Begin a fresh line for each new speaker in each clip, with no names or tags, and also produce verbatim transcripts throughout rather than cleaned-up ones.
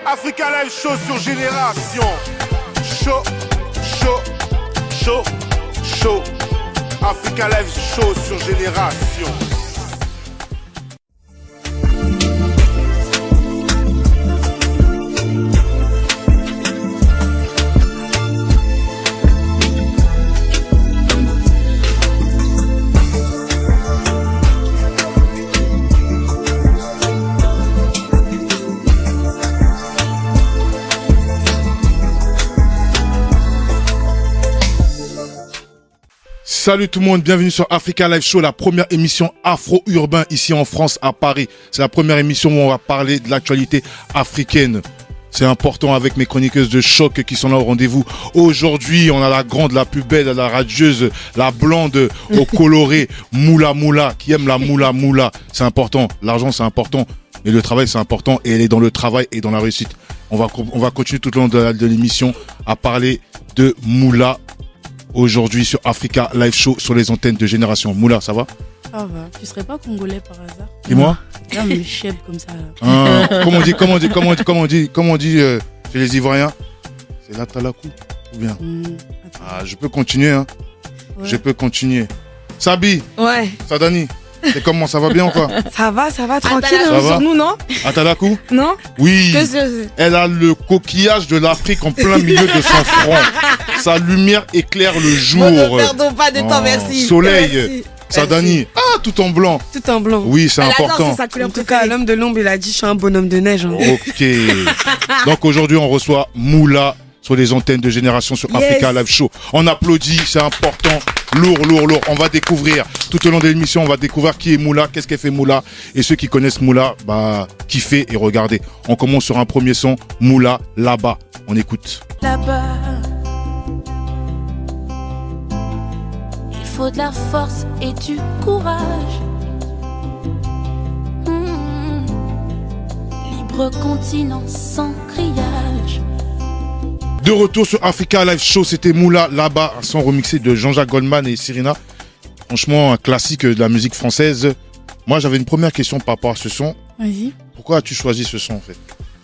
Africa Live Show sur Génération. Show, show, show, show. Africa Live Show sur Génération. Salut tout le monde, bienvenue sur Africa Live Show, la première émission afro-urbain ici en France, à Paris. C'est la première émission où on va parler de l'actualité africaine. C'est important avec mes chroniqueuses de choc qui sont là au rendez-vous. Aujourd'hui, on a la grande, la plus belle, la radieuse, la blonde au coloré, Moula Moula, qui aime la Moula Moula. C'est important, l'argent c'est important, mais le travail c'est important et elle est dans le travail et dans la réussite. On va, on va continuer tout au long de, de l'émission à parler de Moula aujourd'hui sur Africa Live Show sur les antennes de Génération. Moula, ça va?
Ça va. Tu serais pas congolais par hasard?
Et moi?
Là, mais cheb comme ça.
Ah, comment on dit, comment on dit, comment on dit, comment on dit, comment on dit euh, chez les Ivoiriens? C'est la talakou ou bien?
Mmh,
Ah, je peux continuer, hein.
Ouais.
Je peux continuer. Sabi.
Ouais.
Sadani. C'est comment, ça va bien ou quoi?
Ça va, ça va, tranquille
Ça
hein,
va
sur nous, non?
Atalakou?
Non?
Oui.
Que c'est-
Elle a le coquillage de l'Afrique en plein milieu de son front. Sa lumière éclaire le jour.
Bon, ne perdons pas de temps,
Oh,
merci.
soleil.
Merci.
Sadani. Ah, tout en blanc.
Tout en blanc.
Oui, c'est
Elle adore,
important.
c'est sa couleur En tout cas, l'homme de l'ombre, il a dit je suis un bonhomme de neige. hein.
Ok. Donc aujourd'hui, on reçoit Moula sur les antennes de Génération sur
Yes.
Africa Live Show. On applaudit, c'est important. Lourd, lourd, lourd. On va découvrir tout au long de l'émission, on va découvrir qui est Moula, qu'est-ce qu'elle fait Moula. Et ceux qui connaissent Moula, bah, kiffez et regardez. On commence sur un premier son, Moula, là-bas. On écoute.
Là-bas, il faut de la force et du courage. Mmh. Libre continent sans grillage.
De retour sur Africa Live Show, c'était Moula, là-bas, un son remixé de Jean-Jacques Goldman et Cyrina. Franchement, un classique de la musique française. Moi, j'avais une première question par rapport à ce son.
Vas-y.
Pourquoi as-tu choisi ce son, en fait?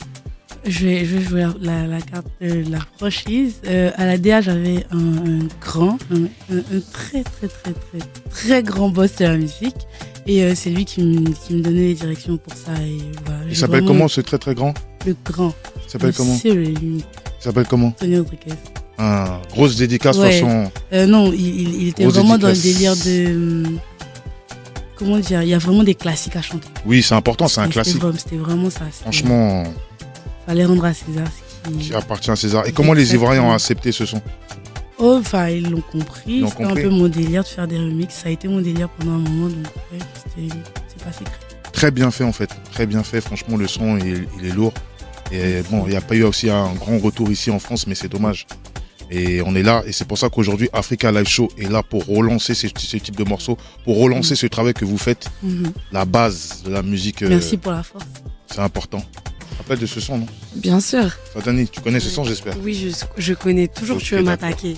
Je vais, je vais jouer la, la, la carte de la franchise. Euh, à la D A, j'avais un, un grand, un, un, un très, très, très, très, très grand boss de la musique. Et euh, c'est lui qui me, qui me donnait les directions pour ça. Et voilà,
Il
j'ai
s'appelle
vraiment
comment, ce très très grand?
Le grand.
Il s'appelle comment?
C'est le limite.
Il s'appelle comment?
Tony Rodriguez.
Ah, grosse dédicace, de
Ouais.
toute façon.
Euh, non, il, il, il était
Grosse
vraiment dans le
dédicace.
délire de... hum, Comment dire? Il y a vraiment des classiques à chanter.
Oui, c'est important, c'est un
C'était
classique.
vraiment- C'était vraiment ça. C'était-
Franchement,
Fallait rendre à César ce qui...
qui appartient à César. Et comment les Ivoiriens ont accepté ce son?
Oh, enfin, ils l'ont compris.
Ils l'ont
C'était un
compris.
peu mon délire de faire des remixes. Ça a été mon délire pendant un moment, donc ouais, c'était... c'est pas secret.
Très bien fait en fait, très bien fait. Franchement, le son, il, il est lourd. Et bon, il n'y a pas eu aussi un grand retour ici en France, mais c'est dommage. Et on est là, et c'est pour ça qu'aujourd'hui, Africa Live Show est là pour relancer ce, ce type de morceaux, pour relancer
Mm.
ce travail que vous faites,
Mhm.
la base de la musique. euh,
Merci pour la force.
C'est important. Tu te rappelles de ce son, non?
Bien sûr.
Sadani, tu connais ce son, j'espère.
Oui, je, je connais toujours,
Ok,
tu veux
d'accord.
m'attaquer.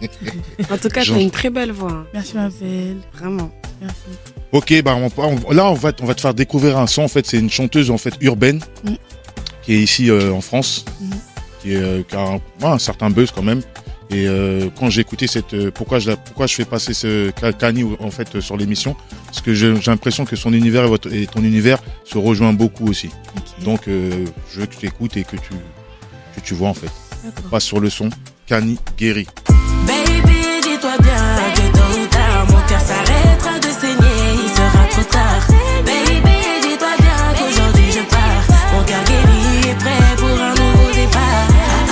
En tout cas, tu
Jean-
as une très belle voix. hein.
Merci, ma belle.
Vraiment.
Merci.
Ok, bah on, on- là on va, on va te faire découvrir un son. En fait, c'est une chanteuse en fait urbaine
Mm.
qui est ici euh, en France,
Mm.
qui, est, euh, qui a un, ouais, un certain buzz quand même. Et euh, quand j'ai écouté cette, euh, pourquoi je la- pourquoi je fais passer ce Ka- Kani en fait euh, sur l'émission, parce que j'ai j'ai l'impression que son univers et, votre- et ton univers se rejoint beaucoup aussi.
Ok.
Donc euh, je veux que tu écoutes et que tu que tu vois en fait.
D'accord.
Passe sur le son Kani Guéri.
Baby, dis-toi bien que tôt ou tard, mon cœur s'arrêtera de saigner, il sera trop tard. Baby, dis-toi bien qu'aujourd'hui je pars, mon cœur guéri est prêt pour un nouveau départ.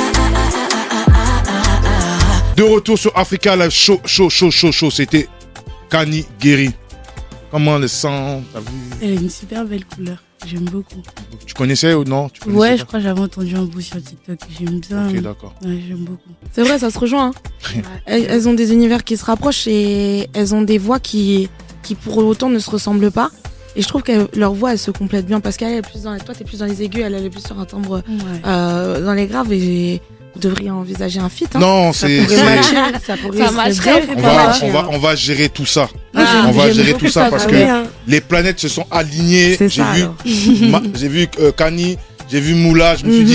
De retour sur Africa Live Show, chaud, chaud, chaud, chaud. C'était Kani Guéri. Comment le sent? T'as vu?
Elle a une super belle couleur. J'aime beaucoup.
Tu connaissais ou non? Tu connaissais
Ouais,
pas?
je crois que j'avais entendu un bout sur TikTok. J'aime bien.
Ok, d'accord.
Ouais, j'aime beaucoup.
C'est vrai, ça se rejoint. hein. elles, elles ont des univers qui se rapprochent et elles ont des voix qui, qui pour autant ne se ressemblent pas. Et je trouve que leur voix, elle se complète bien parce qu'elle est plus dans, toi, t'es plus dans les aigus, elle, elle est plus sur un timbre
Ouais.
euh, dans les graves et vous devriez envisager un feat. Hein.
Non,
ça
c'est.
pourrait
c'est-
matcher, ça pourrait
Ça
se
matcherait,
bien
On
Ça
va,
matcher,
on, va, on va gérer tout ça.
Moi,
Ah,
j'aime-
on va
j'aime
gérer
beaucoup
tout ça parce
Ah
que
oui, hein.
les planètes se sont alignées.
C'est
J'ai
ça,
vu,
alors.
Ma- j'ai vu euh, Kani, j'ai vu Moula, je me suis
Mhm.
dit,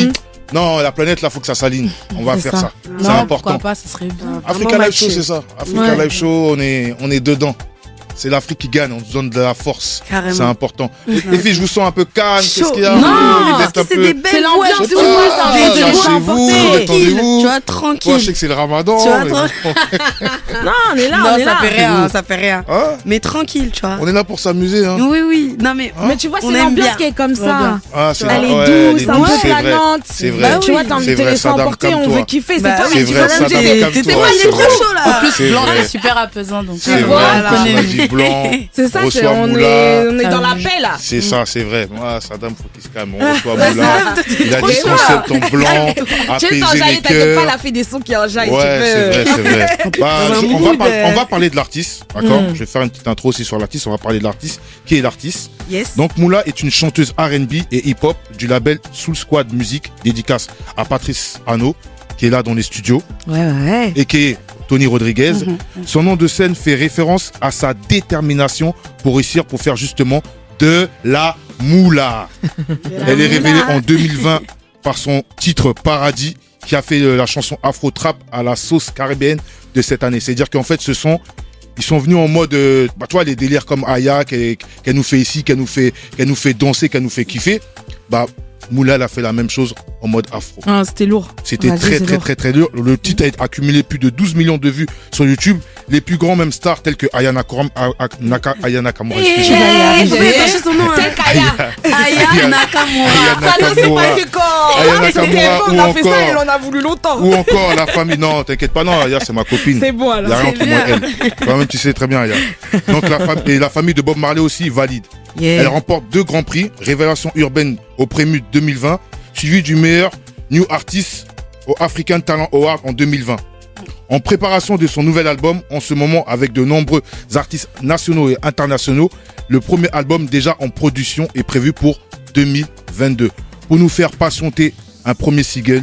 Non, la planète, là, faut que ça s'aligne. On va
C'est
faire
ça.
ça. C'est
Non,
important.
pourquoi pas, ce serait bien.
Africa
Vraiment
Live Show,
matché.
c'est ça. Africa
Ouais.
Live Show, on est, on est dedans. C'est l'Afrique qui gagne, on nous donne de la force.
Carrément.
C'est important. Les filles, je vous sens un peu calme. Qu'est-ce
Chaud.
qu'il y a?
Non,
Vous
parce
êtes un
que c'est
peu-
des belles
C'est
voix.
l'ambiance
je
du
vois,
mois,
ça,
des-
des
des
voix
gens
chez vous,
tranquilles.
détendez-vous.
Tu vois,
Toi,
tranquille.
je sais que c'est le ramadan.
Tu vois,
mais
trop-
bon.
Non, on est là,
Non,
on est
ça
là.
fait rien, ça fait rien.
Hein?
Mais tranquille, tu vois.
On est là pour s'amuser. Hein.
Oui, oui. Non, mais.
Mais tu vois,
On
c'est
aime
l'ambiance
bien.
qui est comme
Ouais,
ça.
bien.
Ah, c'est
Elle
vrai.
est
Ouais,
douce,
elle est
un
douce,
peu
c'est vrai.
planante.
C'est vrai.
Bah
Tu vois,
oui.
t'as envie
C'est
de te
vrai,
laisser
Sadam,
emporter, on
calme-toi.
veut kiffer. C'est
Bah
pas
oui,
C'est
mais
tu
vrai,
vois,
ça
même
donne
t'es-
comme
t'étais
toi,
pas
c'est
trop
vrai.
chaud là.
En plus,
C'est
blanc,
vrai.
c'est super apaisant. Donc,
C'est
vois,
vrai.
là.
On a dit blanc.
C'est ça, c'est-
reçoit
on
Moula.
est, on est dans
Ah
la
oui.
paix là.
C'est ça, c'est vrai. Moi, Saddam, faut qu'il se calme. On reçoit
Bah,
Moula.
ça,
Il a
trop
dit
chaud.
concept en blanc,
Tu sais,
apaiser
t'enjailles,
les
t'inquiète pas, elle
cœurs.
a fait des sons qui enjaillent.
Ouais,
tu
c'est
peux-
vrai, c'est vrai. Bah,
Dans un
je- on, va
mood,
par-
euh.
on va parler de l'artiste, d'accord
Mm.
Je vais faire une petite intro aussi sur l'artiste. On va parler de l'artiste. Qui est l'artiste
Yes.
Donc, Moula est une chanteuse R and B et hip-hop du label Soul Squad Music, dédicace à Patrice Hano, qui est là dans les studios,
Ouais, ouais.
et qui est Tony Rodriguez.
Mhm.
Son nom de scène fait référence à sa détermination pour réussir, pour faire justement de la moula. Elle est révélée en deux mille vingt par son titre Paradis, qui a fait euh, la chanson Afro Trap à la sauce caribéenne de cette année. C'est-à-dire qu'en fait, ce sont, ils sont venus en mode, euh, bah, tu vois, les délires comme Aya, qu'elle qu'elle nous fait ici, qu'elle nous fait, qu'elle nous fait danser, qu'elle nous fait kiffer. Bah, Moula, elle a fait la même chose en mode afro.
Ah, c'était lourd.
C'était
On va dire,
très
c'est
très
lourd.
très très dur. Le titre a accumulé plus de douze millions de vues sur YouTube. Les plus grands même stars tels que Aya Nakamura, Naka, Aya Nakamura,
Eh,
excusez-moi.
eh,
Il faut
eh,
cacher son nom. hein.
Tel Kaya.
Aya Nakamura.
Aya
Ça, non, c'est
Nakamura.
pas que quand.
Aya
Ah, c'était
Nakamura,
bon,
ou
on a fait ça,
encore-
elle en a voulu longtemps.
Ou encore la famille. Non, t'inquiète pas, non, Aya c'est ma copine.
C'est bon
Il n'y
alors.
a rien
c'est
entre moi et elle. Toi-même, tu sais très bien, Aya. Donc, la, fam- et la famille de Bob Marley aussi valide.
Yeah.
Elle remporte deux grands prix, Révélation urbaine au Prémut deux mille vingt, suivi du meilleur New Artist au African Talent Award en deux mille vingt. En préparation de son nouvel album, en ce moment avec de nombreux artistes nationaux et internationaux, le premier album déjà en production est prévu pour deux mille vingt-deux. Pour nous faire patienter, un premier single,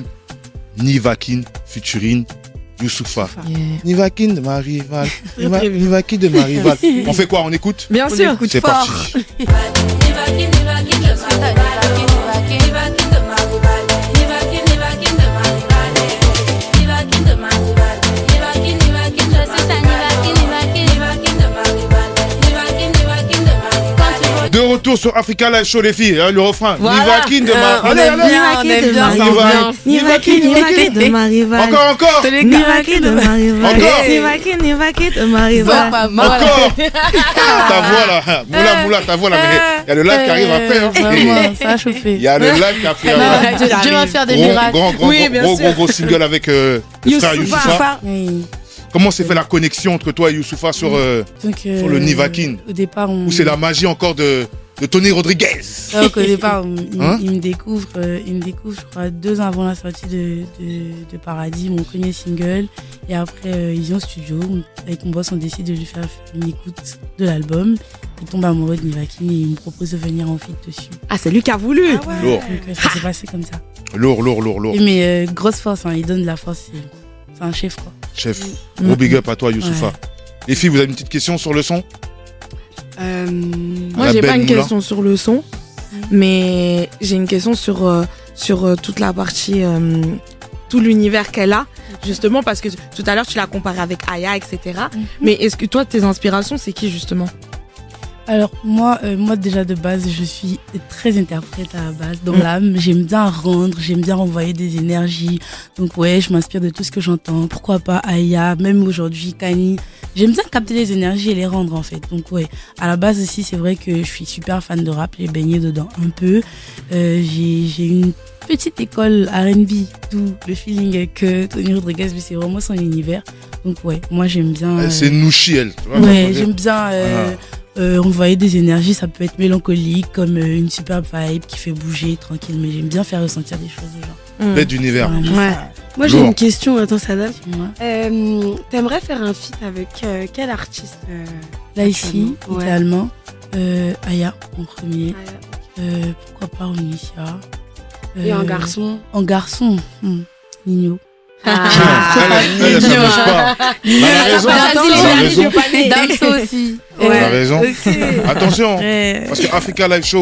Nivakin featuring Youssoupha.
Yeah.
Nivakin de ma rivale, Niva- Nivakin de ma rivale. On fait quoi? On écoute?
Bien
On
sûr.
écoute
C'est
fort.
parti. De retour sur Africa Live Show, les filles, hein, le refrain.
Voilà.
Nivakin de ma...
Euh, on
Allez,
aime
allez.
bien, on aime bien
On
ça
y va.
ambiance.
Nivaki, Nivaki de ma rivale.
Encore, encore.
Nivaki de ma rivale.
Encore.
Nivaki, Nivaki de ma
Bon,
rivale.
pas mal.
Encore. Ta voix là. Moula, moula, ta voix là. Mais il y a le live qui arrive après. hein.
Vraiment, ça a chauffé.
Il y a le live qui a pris
Non,
un
Dieu, Dieu va faire des
gros,
miracles.
grand, grand,
Oui,
gros,
bien
gros,
sûr.
gros, gros single avec euh, le frère
Youssoupha.
Youssoupha.
Oui.
Comment s'est fait la connexion entre toi et Youssoupha sur, euh,
Donc, euh,
sur le Nivakin?
Au départ, on...
Ou c'est la magie encore de, de Tony Rodriguez?
Ouais, donc, au départ, on- il,
Hein
il me découvre, euh, il me découvre, je crois, deux ans avant la sortie de, de, de Paradis, mon premier single. Et après, euh, il vient au studio. On- avec mon boss, on décide de lui faire une écoute de l'album. Il tombe amoureux de Nivakin et il me propose de venir en feat dessus.
Ah, c'est lui qui a voulu.
Lourd,
Donc, euh, ça s'est passé comme ça.
lourd, lourd, lourd, lourd.
Et mais euh, grosse force, hein, il donne de la force. C'est, c'est un chef, quoi.
Chef,
Mm.
gros big up à toi, Youssoupha.
Ouais.
Les filles, vous avez une petite question sur le son?
Euh,
Moi,
La
j'ai
belle
pas une
Moula.
question sur le son, mais j'ai une question sur, euh, sur euh, toute la partie, euh, tout l'univers qu'elle a. Justement, parce que tout à l'heure, tu l'as comparé avec Aya, et cetera. Mais est-ce que toi, tes inspirations, c'est qui, justement?
Alors moi, euh, moi déjà de base, je suis très interprète à la base. Dans
Mm.
l'âme, j'aime bien rendre, j'aime bien renvoyer des énergies. Donc ouais, je m'inspire de tout ce que j'entends. Pourquoi pas Aya, même aujourd'hui Kani. J'aime bien capter les énergies et les rendre en fait. Donc ouais, à la base aussi, c'est vrai que je suis super fan de rap. J'ai baigné dedans un peu. Euh, j'ai j'ai une petite école R and B, d'où le feeling que Tony Rodriguez, lui, c'est vraiment son univers. Donc ouais, moi j'aime bien. euh,
C'est Nouchi, elle. tu vois,
Ouais,
comment
j'aime bien euh,
Voilà.
euh, envoyer des énergies. Ça peut être mélancolique, comme euh, une super vibe qui fait bouger tranquille. Mais j'aime bien faire ressentir des choses aux gens.
Mm.
Bête d'univers.
Vraiment,
Ouais.
ça,
Moi, j'ai
Lourd.
une question. Attends, Sadam.
moi.
Euh, T'aimerais faire un feat avec euh, quel artiste euh,
Là, ici,
Ouais.
idéalement, euh, Aya en premier.
Ah,
Euh, pourquoi pas Onicia.
Et
Euh,
un garçon.
En garçon, hmm, Nino.
Ah, elle, elle, elle, ça
mignon.
bouge pas. Elle a raison.
Attends,
Elle a raison.
Damso aussi.
Elle a raison. Attention,
Ouais.
parce que Africa Live Show,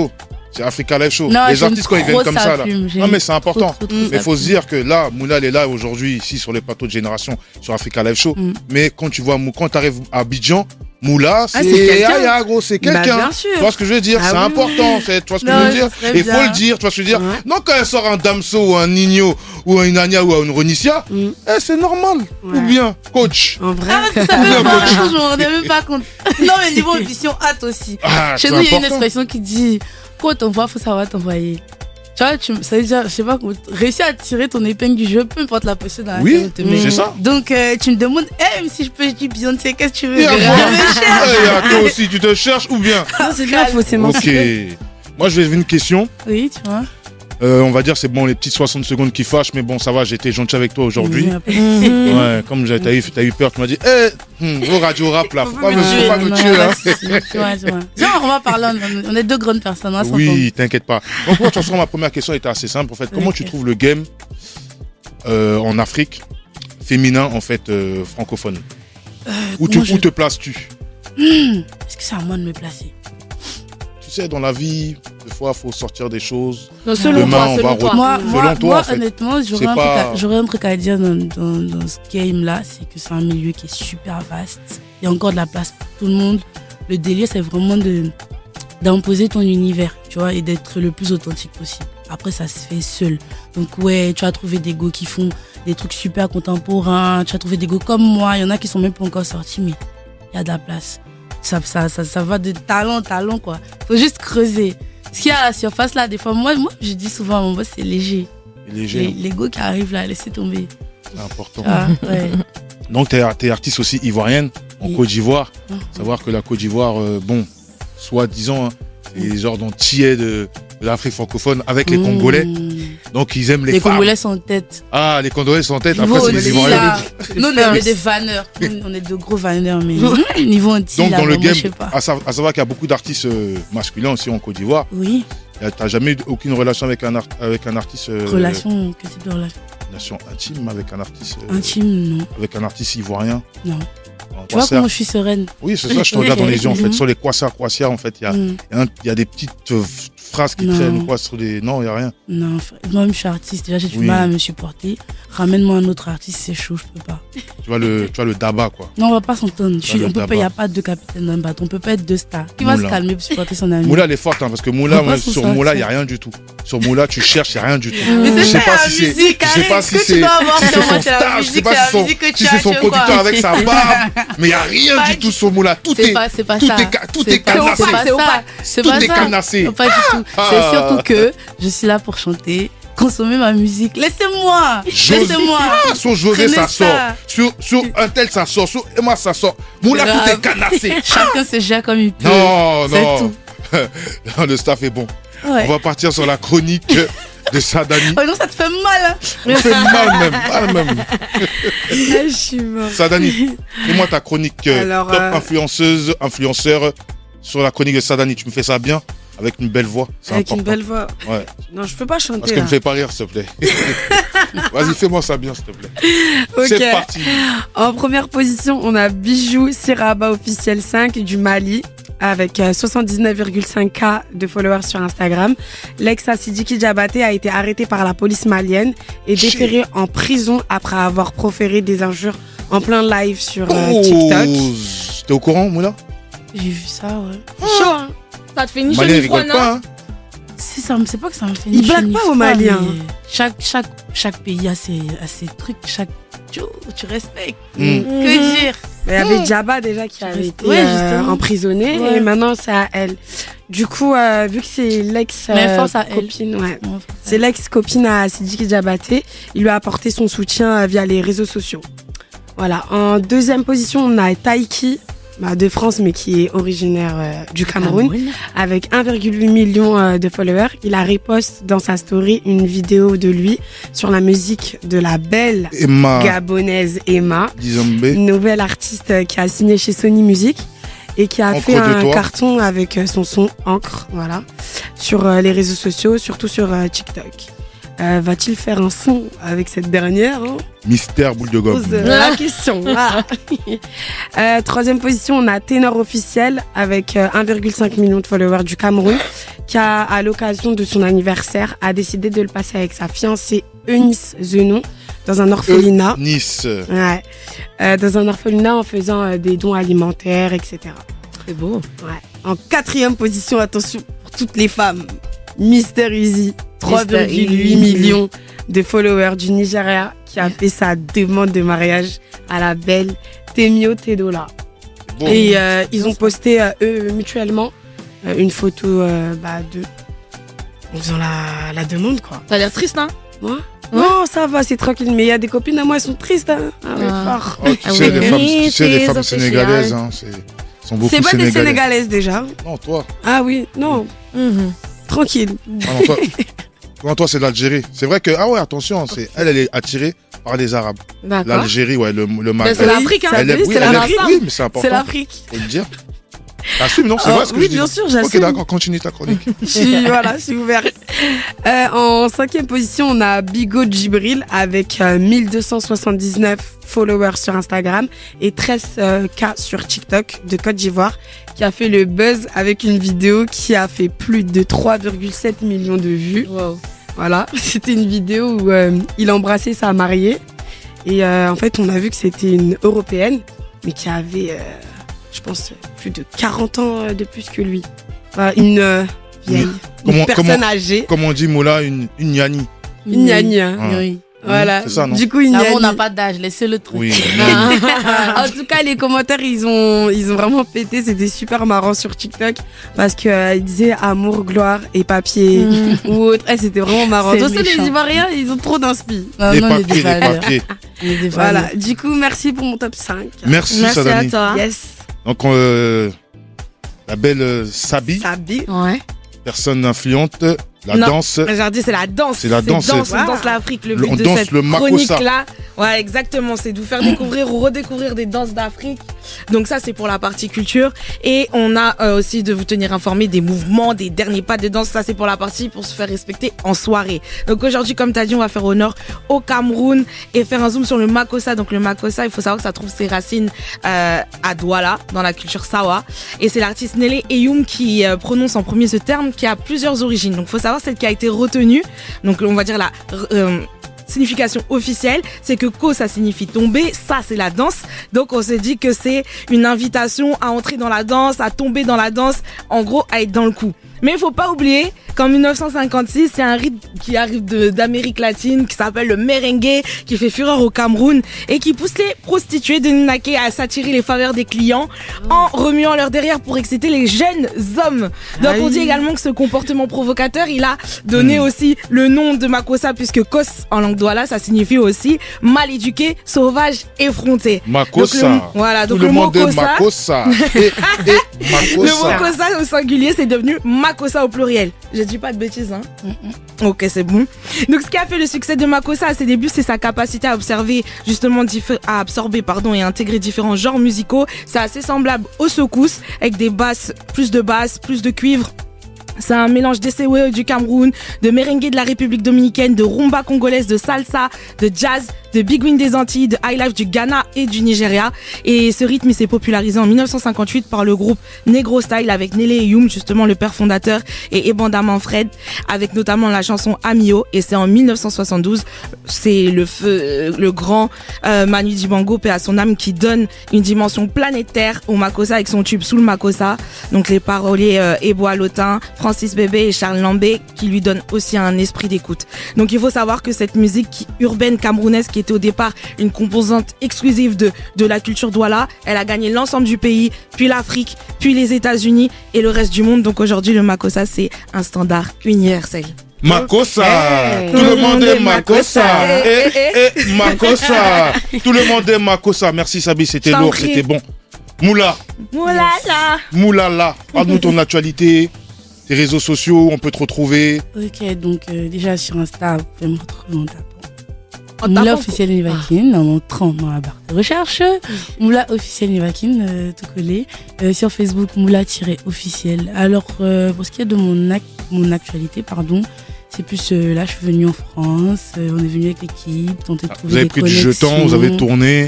C'est Africa Live Show.
Non,
les
j'aime
artistes, quand ils
trop
viennent comme
sa
ça, là.
plume, j'aime
Non, mais c'est important.
trop, trop, trop
Mais il
sa
faut se
plume.
dire que là, Moula, elle est là aujourd'hui, ici, sur les plateaux de Génération, sur Africa Live Show.
Mm.
Mais quand tu vois, Mou- quand tu arrives à Abidjan, Moula, c'est
Ah, c'est quelqu'un.
ah, ah, gros, c'est
Bah,
quelqu'un.
bien sûr.
Tu vois ce que je veux dire?
Ah
C'est
oui,
important, c'est, tu vois ce que
Non,
je veux dire?
ce serait
Il faut
bien.
le dire, tu vois ce que je veux dire?
Ouais.
Non, quand elle sort un Damso ou un Nino ou un Inania ou un Ronicia,
Mm.
eh, c'est normal.
Ouais.
Ou bien, coach.
En vrai.
Ah, ça
Bien,
fait pas
coach.
je m'en rendais même pas compte. Non, mais niveau ambition, hâte aussi.
Ah,
Chez
c'est
nous, il y a une
important.
expression qui dit quand on t'envoie, faut savoir t'envoyer. Tu vois, tu, ça veut dire, je sais pas, réussir à tirer ton épingle du jeu, peu importe la position dans laquelle
Oui,
on te met.
c'est ça.
Donc, euh, tu me demandes, hey, même si je peux, je dis Beyoncé, qu'est-ce que tu veux?
Et à
Je
toi,
me cherche.
Eh, à toi aussi, tu te cherches ou bien?
Non, c'est bien, faut
Ok.
s'émanciper.
Moi, je vais une question.
Oui, tu vois.
Euh, on va dire, c'est bon, les petites soixante secondes qui fâchent, mais bon, ça va, j'ai été gentil avec toi aujourd'hui.
Mhm.
Ouais, comme j'ai- t'as eu, t'as eu peur, tu m'as dit, eh, hum, au radio rap là, faut pas me,
me
faut
tuer.
pas me
Non,
tuer,
pas
hein.
de souci, tu vois, tu vois. Viens, on va parler, on- on est deux grandes personnes, hein,
Oui, t'inquiète pas. Donc, moi, de toute façon, ma première question était assez simple, en fait. Comment
Ok.
tu trouves le game, euh, en Afrique, féminin, en fait, euh, francophone? Où, tu,
moi, je-
où te places-tu?
Est-ce que c'est à moi de me placer?
Tu sais, dans la vie, des fois, faut sortir des choses.
Non, selon
Demain,
toi,
on
selon
va
toi.
Moi,
Selon
moi,
toi,
moi
en fait.
honnêtement, j'aurais
C'est
un,
pas-
truc à- j'aurais un truc à dire dans, dans, dans ce game-là, c'est que c'est un milieu qui est super vaste. Il y a encore de la place pour tout le monde. Le délire, c'est vraiment de d'imposer ton univers, tu vois, et d'être le plus authentique possible. Après, ça se fait seul. Donc, ouais, tu vas trouver des go qui font des trucs super contemporains. Tu vas trouver des go comme moi. Il y en a qui sont même pas encore sortis, mais il y a de la place. Ça, ça, ça, ça va de talent en talent, quoi. Faut juste creuser. Ce qu'il y a à la surface, là, des fois, moi, moi je dis souvent à mon boss, c'est léger.
Et léger,
Les,
hein,
les go qui arrivent là, laissez tomber.
c'est important.
Ah, ouais.
Donc, t'es, t'es artiste aussi ivoirienne, en
Oui.
Côte d'Ivoire.
Mhm.
Savoir que la Côte d'Ivoire, euh, bon, soi-disant, hein, c'est les genres d'antillais de, de l'Afrique francophone avec les
Mmh.
Congolais. Donc, ils aiment les,
Les
femmes.
Congolais sont en tête.
Ah, les Congolais sont en tête.
Niveau
Après, c'est les
Antilles,
Ivoiriens.
là, nous, on est des vanneurs. Nous, on est de gros vanneurs, mais mmh, niveau Antilles,
Donc,
là,
dans le
vraiment,
game,
je sais pas.
à, sa- à savoir qu'il y a beaucoup d'artistes euh, masculins aussi en Côte d'Ivoire.
Oui,
Y a- T'as jamais eu aucune relation avec un, art- avec un artiste. euh,
relation, quel type de relation?
relation intime avec un artiste. euh,
Intime, non.
Avec un artiste ivoirien.
Non.
En
Tu vois
Kwassa.
comment je suis sereine.
Oui, c'est ça, je te regarde dans les yeux en fait.
Mhm.
Sur les Kwassa, Kwassa, en fait, il y a,
Mmh.
il y a un- il y a des petites euh, phrases qui
Non.
traînent quoi sur les. Non, il n'y a rien.
Non, frère. Moi-même, je suis artiste. Déjà, j'ai du
Oui.
mal à me supporter. Ramène-moi un autre artiste, c'est chaud, je peux pas.
Tu vois le, tu vois le daba, quoi.
Non, on va pas s'entendre. Je suis-
le
On peut
tabac.
pas, il n'y a pas deux capitaines d'un bateau. On peut pas être deux stars. Qui va
Moula.
se calmer pour supporter son ami?
Moula, elle est forte, hein, parce que Moula,
On va
moi,
pas s'en
sur
sortir.
Moula, il n'y a rien du tout. Sur Moula, tu cherches, il n'y a rien du tout.
Mais
Je
c'est
sais
ça,
pas
la
si c'est-
musique,
je sais
arrête.
pas
Ce
si
que tu
c'est
dois avoir
si
sur
c'est
moi,
son
c'est la
star, je sais
musique,
pas
c'est
si
la
son
musique que tu
si
as,
c'est son
tu vois.
producteur avec sa barbe, mais il n'y a rien
Pas
du
du
tout sur Moula. Tout
C'est
est,
pas, c'est pas
tout
ça.
est ca- tout
C'est
est
pas-
canassé.
C'est pas
C'est
ça.
opaque.
C'est
Tout
pas
est
ça.
canassé.
Pas du tout.
Ah.
C'est surtout que je suis là pour chanter, consommer ma musique. Laissez-moi.
José-
Laissez-moi.
Ah, sur José,
Prenez
ça
ça.
sort. Sur, sur un tel, ça sort. Sur Emma, ça sort. Moula, tout
Grave.
est canassé.
Chacun se gère comme il peut.
Non,
C'est
non.
tout.
Non, le staff est bon.
Ouais.
On va partir sur la chronique de Sadani.
Oh non, ça te fait mal. Hein.
Ça fait mal même, mal même.
Je suis morte.
Sadani, fais-moi ta chronique euh,
Alors,
top
euh,
influenceuse, influenceur sur la chronique de Sadani. Tu me fais ça bien, avec une belle voix. C'est
Avec une
important.
belle voix.
Ouais.
Non, je peux pas
Parce
chanter.
qu'elle me
là.
fait pas rire, s'il te plaît. Vas-y, fais-moi ça bien, s'il te plaît.
Ok.
C'est parti.
En première position, on a Bijou Siraba officiel cinq du Mali avec euh, soixante-dix-neuf virgule cinq K de followers sur Instagram. L'ex à Sidiki Diabaté a été arrêté par la police malienne et
Shit.
déféré en prison après avoir proféré des injures en plein live sur euh,
Oh,
TikTok.
t'es au courant, Moula?
J'ai vu ça, ouais.
Chaud, hein. Ça te fait ni chaud
Malien,
ni
il
froid,
rigole
non?
pas, hein.
C'est ça, c'est pas que ça me fait
Ils
ni chaud
blaguent
ni
pas
froid,
aux Maliens.
mais Chaque, chaque, chaque pays a ses, a ses trucs, chaque tu, tu respectes.
Mm.
Que dire?
Mais il y avait Djaba déjà qui avait été
Ouais,
euh,
justement.
emprisonné
Ouais.
et maintenant c'est à elle. Du coup, euh, vu que c'est l'ex
Mais
euh,
force à elle.
copine, ouais.
Ouais,
C'est l'ex-copine à Sidiki Diabaté. Il lui a apporté son soutien euh, via les réseaux sociaux. Voilà. En deuxième position, on a Taiki, bah, de France, mais qui est originaire euh, du Cameroun, avec un virgule huit million euh, de followers. Il a repost dans sa story une vidéo de lui sur la musique de la belle
Emma
gabonaise Emma,
Dizombe.
une nouvelle artiste euh, qui a signé chez Sony Music et qui a
Encre
fait
de
un
toi.
carton avec euh, son son Encre, voilà, sur euh, les réseaux sociaux, surtout sur euh, TikTok. Euh, va-t-il faire un son avec cette dernière, hein?
Mystère boule de gomme.
Pose euh, la question. Voilà. Euh, troisième position, on a Ténor officiel avec euh, un virgule cinq million de followers du Cameroun qui a, à l'occasion de son anniversaire, a décidé de le passer avec sa fiancée Eunice Zenon dans un orphelinat.
Nice.
Ouais. Euh, dans un orphelinat en faisant euh, des dons alimentaires, et cetera.
C'est beau.
Ouais. En quatrième position, attention pour toutes les femmes, Mister Easy, trois virgule huit millions de followers du Nigeria, qui a fait sa demande de mariage à la belle Temio Tedola.
Bon.
Et euh, ils ont posté euh, eux mutuellement euh, une photo euh, bah, de en faisant la, la demande, quoi.
T'as l'air triste, hein?
Moi Non, ça va, c'est tranquille. Mais il y a des copines à moi, elles sont tristes. Hein. Ah, ouais,
Ah.
fort.
Oh, tu
Ah
sais,
oui.
les femmes, tu sais, les
Oui,
femmes
c'est
sénégalaises, hein, c'est, sont beaucoup
C'est pas des
sénégalaises.
Sénégalaises déjà.
Non, toi.
Ah oui, non,
Mhm.
tranquille.
Ah non, toi, non, toi, c'est l'Algérie. C'est vrai que, ah ouais, attention, c'est, elle, elle est attirée par les Arabes.
D'accord.
L'Algérie, ouais, le, le
Ben,
Maghreb.
c'est l'Afrique, hein.
ça-
Elle est,
oui,
oui,
c'est
elle est-
l'Afrique.
oui, mais c'est important.
C'est l'Afrique.
Faut le dire. T'assumes, non, c'est
Oh,
vrai ce que
oui,
je dis.
bien sûr,
Ok,
j'assume.
d'accord, continue ta chronique.
Je suis, voilà, je suis ouverte. Euh, en cinquième position, on a Bigo Djibril avec euh, mille deux cent soixante-dix-neuf followers sur Instagram et treize K sur TikTok de Côte d'Ivoire, qui a fait le buzz avec une vidéo qui a fait plus de trois virgule sept millions de vues.
Wow.
Voilà, c'était une vidéo où euh, il embrassait sa mariée. Et euh, en fait, on a vu que c'était une Européenne, mais qui avait, euh, je pense, plus de quarante ans euh, de plus que lui. Enfin, une euh, vieille,
Comment-
une personne
comment-
âgée.
Comme on dit, Moula, une, une Yanni.
Une gnagni, hein.
Ah.
Oui.
Voilà.
C'est ça, non
Du coup, une
L'amour n'a
gnagni.
pas d'âge, laissez-le truc.
Oui.
En tout cas, les commentaires, ils ont, ils ont vraiment pété. C'était super marrant sur TikTok parce que euh, ils disaient amour, gloire et papier ou autre. Eh, c'était vraiment marrant.
C'est
Donc, les
méchant.
Ivoiriens, ils ont trop d'inspi.
Non,
Les
non, on est des
papiers, les
valeurs.
papiers.
On est des
Voilà.
valeurs.
Du coup, merci pour mon top cinq.
Merci,
Merci à
Sadani.
toi.
Yes.
Donc, euh, la belle euh, Sabi,
Sabi.
Ouais.
personne influente, la
Non.
danse.
J'ai dit c'est la danse.
C'est la danse,
danse,
c'est-
on danse l'Afrique. Le
Le-
but
on
de
danse
cette
le Makossa.
chronique-là, ouais, exactement, c'est de vous faire découvrir ou redécouvrir des danses d'Afrique. Donc ça, c'est pour la partie culture. Et on a euh, aussi de vous tenir informé des mouvements, des derniers pas de danse. Ça, c'est pour la partie pour se faire respecter en soirée. Donc aujourd'hui, comme tu as dit, on va faire honneur au Cameroun et faire un zoom sur le Makossa. Donc le Makossa, il faut savoir que ça trouve ses racines euh, à Douala, dans la culture Sawa. Et c'est l'artiste Nele Eyoum qui euh, prononce en premier ce terme qui a plusieurs origines. Donc il faut savoir celle qui a été retenue. Donc on va dire la... Euh, signification officielle, c'est que ko ça signifie tomber, ça c'est la danse. Donc on se dit que c'est une invitation à entrer dans la danse, à tomber dans la danse, en gros à être dans le coup. Mais il faut pas oublier qu'en mille neuf cent cinquante-six, il y a un rythme qui arrive de- d'Amérique latine qui s'appelle le merengue, qui fait fureur au Cameroun et qui pousse les prostituées de Ninaké à s'attirer les faveurs des clients en remuant leur derrière pour exciter les jeunes hommes. Donc on dit également que ce comportement provocateur, il a donné
Mm.
aussi le nom de Makossa, puisque Kos en langue douala, ça signifie aussi mal éduqué, sauvage, effronté.
Makossa.
Donc, le- voilà,
Tout
donc
le,
le,
monde
mot
est
Kossa,
Makossa. et, et
le
Makossa.
mot Kossa au singulier, c'est devenu Makossa au pluriel. Je dis pas de bêtises, hein. Ok, c'est bon. Donc, ce qui a fait le succès de Makossa à ses débuts, c'est sa capacité à observer, justement, diffé- à absorber, pardon, et à intégrer différents genres musicaux. C'est assez semblable aux secousses, avec des basses, plus de basses, plus de cuivre. C'est un mélange d'Essewe du Cameroun, de merengue de la République Dominicaine, de rumba congolaise, de salsa, de jazz, de big win des Antilles, de high life du Ghana et du Nigeria. Et ce rythme, il s'est popularisé en mille neuf cent cinquante-huit par le groupe Negro Style avec Nele Eyoum, justement le père fondateur, et Ebanda Manfred, avec notamment la chanson Amio. Et c'est en mille neuf cent soixante-douze, c'est le feu, euh, le grand euh, Manu Dibango, paix à son âme, qui donne une dimension planétaire au Makossa avec son tube Sous le Makossa. Donc les paroliers euh, Eboa Lotin, Francis Bébé et Charles Lambé, qui lui donnent aussi un esprit d'écoute. Donc il faut savoir que cette musique qui- urbaine camerounaise, qui était au départ une composante exclusive de, de la culture douala, elle a gagné l'ensemble du pays, puis l'Afrique, puis les États-Unis et le reste du monde. Donc aujourd'hui le Makossa, c'est un standard universel.
Makossa.
Hey.
Tout le monde est Makossa.
Eh,
Eh,
eh,
eh, Makossa. Tout le monde est Makossa. Merci Sabi, c'était
Je t'en
lourd,
prie.
c'était bon. Moula.
Moulala.
Moulala. Parle-nous de ton actualité, tes réseaux sociaux, on peut te retrouver.
Ok, donc euh, déjà sur Insta, vous pouvez me retrouver en tapant
En
Moula
tapant-
officiel Nivakin, en montrant dans la barre de recherche. Moula officiel Nivakin, euh, tout collé. Euh, sur Facebook, Moula-officiel. Alors, euh, pour ce qui est de mon, ac- mon actualité, pardon, c'est plus euh, là, je suis venue en France, euh, on est venu avec l'équipe, tenter de
Ah,
trouver
Vous avez
des
pris du
connexions.
jeton, vous avez tourné.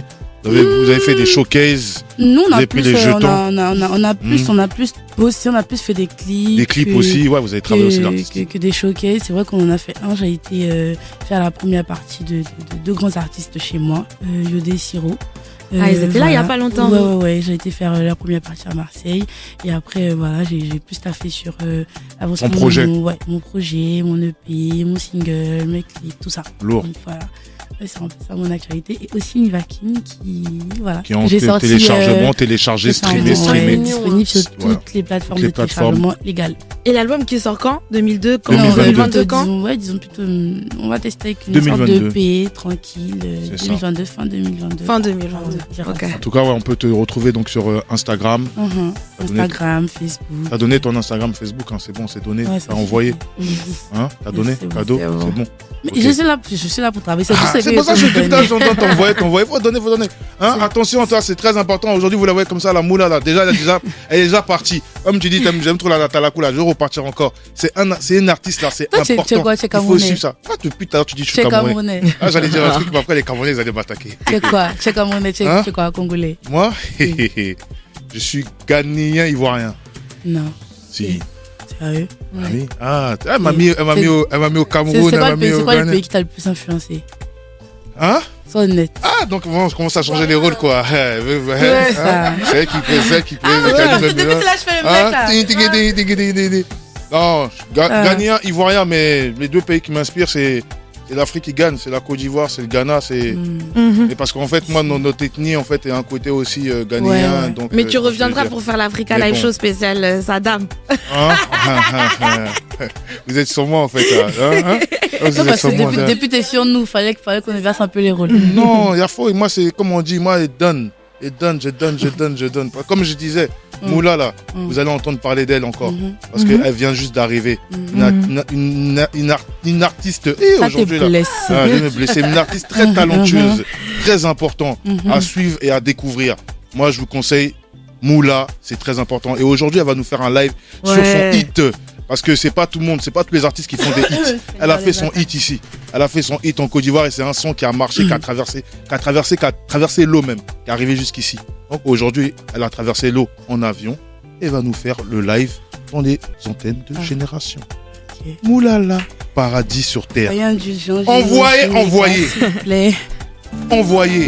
Vous avez, vous avez fait des showcases.
Nous, on
Vous
a
avez pris
plus,
les
euh, on
jetons.
a, on a, on a, on a plus,
Mm.
on a plus bossé, on a plus fait des clips.
Des clips
que-
aussi. Ouais, vous avez travaillé aussi
que,
l'artistique.
que, que des showcases. C'est vrai qu'on en a fait un. J'ai été euh, faire la première partie de, de, de deux grands artistes chez moi, euh, Yodé et Siro.
Ah, ils étaient là il y a pas longtemps.
Ouais, ouais, ouais. J'ai été faire euh, la première partie à Marseille. Et après, euh, voilà, j'ai j'ai plus taffé sur euh, avancement
Ton projet.
Mon, ouais, mon projet, mon E P, mon single, mes clips, tout ça.
Lourd.
Donc, voilà. Ouais, c'est un peu ça mon actualité. Et aussi Nivakin qui, voilà.
Qui ont
j'ai
t-
sorti,
téléchargement,
euh,
téléchargé,
c'est
streamé,
un-
streamé.
ouais, disponible sur
Voilà.
toutes les plateformes
Toutes les
de téléchargement légales.
Et l'album qui sort quand deux mille deux, quand
deux mille vingt-deux.
deux mille vingt-deux, quand
disons, ouais, disons plutôt, hum, on va tester avec une
deux mille vingt-deux.
sorte de E P tranquille, euh,
C'est ça.
deux mille vingt-deux, fin deux mille vingt-deux.
Fin deux mille vingt-deux.
On dira
Ok.
ça.
En tout cas, ouais, on peut te retrouver donc sur euh, Instagram.
Mhm.
T'as donné-
Instagram, Facebook.
T'as donné ton Instagram, Facebook, hein, c'est bon, c'est donné.
Ouais, ça
T'as
suffit.
envoyé,
Mhm.
hein, t'as donné,
C'est bon,
cadeau,
c'est bon.
c'est bon.
Mais
Ok.
je suis là, je suis là pour travailler. C'est
Ah,
tout ce
c'est
que
pour ça que
je
je
peux
suis
donner.
tout le temps t'envoyer, t'envoyer, faut donner, faut donner. Hein, attention, toi, c'est très important. Aujourd'hui, vous la voyez comme ça, la moula là. Déjà, elle est déjà, elle est déjà partie. Comme tu dis, t'aimes- j'aime trop la Talakou là. Je vais repartir encore. C'est un, c'est une artiste là, c'est
Toi, tu es- tu es
important.
quoi, tu es
Il faut
Camerounais.
suivre ça. Ah, depuis tout à l'heure, tu dis, je
Tu
suis
es
Camerounais.
Camerounais.
Ah, j'allais dire un truc, mais après, les Camerounais, ils allaient m'attaquer.
Tu es quoi Tu es Camerounais, tu es
Hein
tu es quoi Congolais?
Moi, je suis Ghanéen ivoirien.
Non.
Si.
Sérieux?
Ah oui. Ah, elle m'a mis, elle m'a
C'est-
mis au, elle m'a mis au
C'est
Cameroun,
c'est
elle
quoi,
m'a
le
mis
pays, c'est
au
quoi le
Ghana.
pays qui t'a le plus influencé?
Hein?
Sois honnête.
Ah, donc on commence à changer les rôles, quoi. Ouais, ouais, ouais.
Ouais,
Hein?
ça.
C'est elle qui plaît, c'est elle qui plaît.
Ah
c'est
ouais,
elle qui
parce
plaît
que depuis
bien.
tout là, je fais le
Hein?
mec là.
Ting, ting, ting, ting, ting, ting, ting. Non, Ga-
Ah.
Ghanéen, Ivoirien, mais les deux pays qui m'inspirent, c'est c'est l'Afrique qui gagne, c'est la Côte d'Ivoire, c'est le Ghana, c'est.
Hmm.
Mhm.
Et parce qu'en fait, moi, no- notre ethnie, en fait, est un côté aussi euh, ghanéen.
Ouais, ouais.
Donc,
Mais
euh,
tu
je veux
reviendras
dire.
pour faire l'Africa
Mais
Live
bon.
Show spécial euh, Saddam.
Hein? Vous êtes sur moi, en fait. Là. Hein? Hein? Vous
Non,
êtes
parce que
sur moi,
depuis,
là.
depuis t'es sur nous, fallait, fallait qu'on inverse un peu les rôles.
Non, il y a faux. Et moi, c'est comme on dit, moi, je donne. Je donne, je donne, je donne, je donne. Comme je disais,
Mm.
Moula, là,
Mm.
vous allez entendre parler d'elle encore.
Mhm.
Parce
Mhm.
qu'elle vient juste d'arriver.
Mhm.
Une, une, une, une art- une artiste. Et
Ça t'est
aujourd'hui, là.
blessé.
Ah, je vais me blesser. Une artiste très
Mhm.
talentueuse, très important
Mhm.
à suivre et à découvrir. Moi, je vous conseille Moula, c'est très important. Et aujourd'hui, elle va nous faire un live sur
Ouais.
son hit. Parce que c'est pas tout le monde, c'est pas tous les artistes qui font des hits. Elle a fait son hit ici. Elle a fait son hit en Côte d'Ivoire et c'est un son qui a marché, qui a traversé, qui a traversé, qui a traversé l'eau même, qui est arrivé jusqu'ici. Donc aujourd'hui, elle a traversé l'eau en avion et va nous faire le live dans les antennes de
Ah.
Génération.
Ok.
Moulala, paradis sur terre.
Rien du genre. j'ai
Envoyez,
émotionné,
envoyez.
S'il vous plaît.
Envoyé.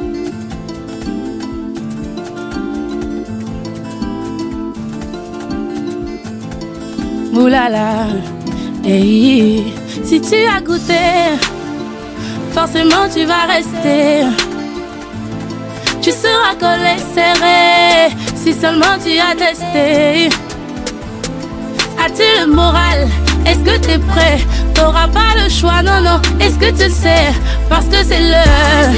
Oulala, hey, si tu as goûté, forcément tu vas rester. Tu seras collé serré, si seulement tu as testé. As-tu le moral? Est-ce que t'es prêt? T'auras pas le choix, non, non. Est-ce que tu sais? Parce que c'est le...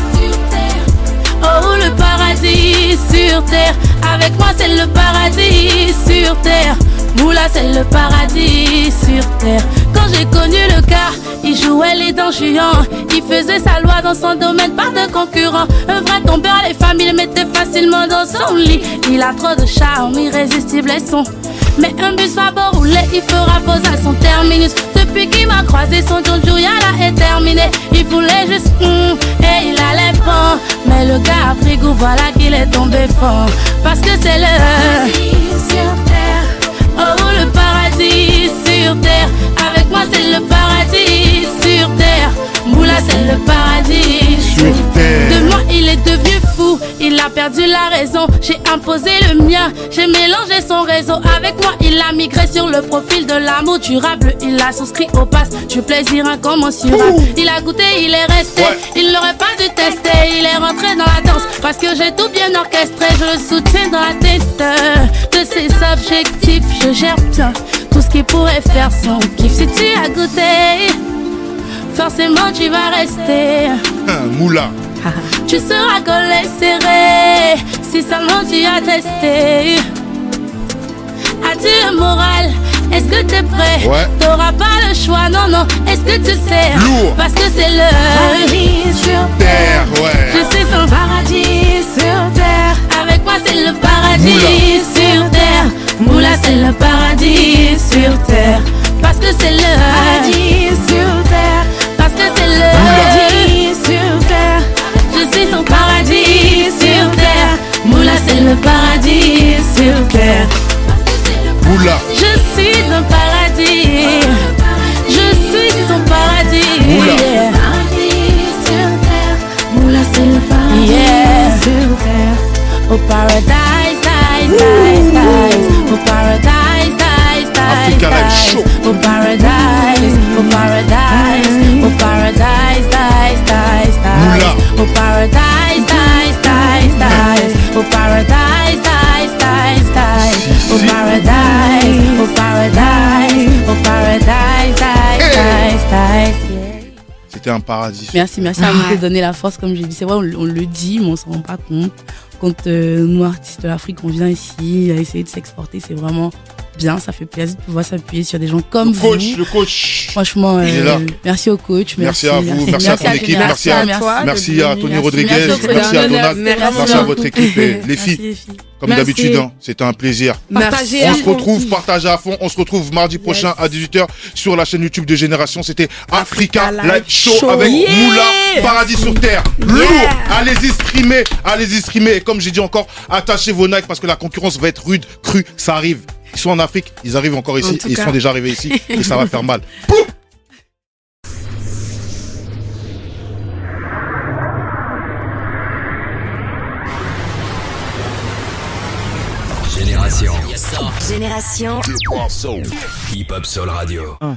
Oh, le paradis sur terre. Avec moi, c'est le paradis sur terre. Moula, c'est le paradis sur terre. Quand j'ai connu le cas, il jouait les dents chiants. Il faisait sa loi dans son domaine, pas de concurrent. Un vrai tombeur, les femmes, il mettait facilement dans son lit. Il a trop de charme, irrésistible et son. Mais un bus va beau rouler, il fera pause à son terminus. Depuis qu'il m'a croisé, son joujou là est terminé. Il voulait juste hum, et il allait prendre. Mais le gars a pris goût, voilà qu'il est tombé fort. Parce que c'est le paradis sur terre. Oh, le paradis sur terre. Avec moi, c'est le paradis sur terre. Moula, c'est le paradis
Sur terre.
De moi, il est devenu fou. Il a perdu la raison. J'ai imposé le mien. J'ai mélangé son réseau. Avec moi, il a migré sur le profil de l'amour durable. Il a souscrit au pass du plaisir incommensurable.
Ouh.
Il a goûté, il est resté.
Ouais.
Il n'aurait pas dû tester. Il est rentré dans la danse parce que j'ai tout bien orchestré. Je le soutiens dans la tête de ses objectifs. Je gère bien tout ce qui pourrait faire son kiff. Si tu as goûté, forcément tu vas rester.
Hein, Moula.
Tu seras collé serré si seulement tu as testé. As-tu le moral? Est-ce que t'es prêt?
Ouais.
T'auras pas le choix, non, non. Est-ce que tu sais?
Lourd.
Parce que c'est le paradis sur
Terre, ouais.
Je sais son paradis sur terre. Avec moi c'est le paradis
Moula.
sur terre. Moula c'est le paradis sur terre. Parce que c'est le paradis sur terre. Parce que c'est le paradis sur terre. Je suis son paradis suis un paradis. Je suis son paradis.
Moula.
Yeah.
Moula, c'est le paradis
Yeah.
sur terre.
Au paradise, dice, dice, dice. Au paradise, dice, dice,
Africa Live
dice.
Show.
Au paradise, au paradise, au paradise, dice, dice,
Moula.
dice. Au paradise, dice, dice, dice. Au paradise, dice, dice, dice. Au
Si, si.
paradise, au paradise, au paradise, dice,
Hey.
dice, dice. Yeah.
C'était un paradis.
Merci, merci à vous de donner la force, comme j'ai dit. C'est vrai, on, on le dit, mais on s'en rend pas compte. Quand euh, nous, artistes de l'Afrique, on vient ici à essayer de s'exporter, c'est vraiment bien. Ça fait plaisir de pouvoir s'appuyer sur des gens comme
Le coach,
vous.
le coach.
Franchement,
Il est
euh,
là.
merci au coach.
Merci à vous, merci à ton équipe, merci à- Merci à Tony
Merci.
Rodriguez,
Merci au
merci à Donald,
Merci.
merci à votre équipe et les
Merci,
filles.
les filles.
Comme
Merci.
d'habitude, hein, c'était un plaisir.
Partagez
On
à
se
fond.
retrouve, partagez à fond. On se retrouve mardi prochain à dix-huit heures sur la chaîne YouTube de Génération. C'était Africa
Africa
Live
Live
Show
Show.
avec
Yeah.
Moula, Paradis sur Terre. Lourd. Allez-y streamer, allez-y streamer. Et comme j'ai dit encore, attachez vos Nike parce que la concurrence va être rude, crue. Ça arrive. Ils sont en Afrique, ils arrivent encore ici,
tout
et ils
cas.
sont déjà arrivés ici et ça va faire mal. Pouf.
Génération
Génération
Hip Hop Soul Radio.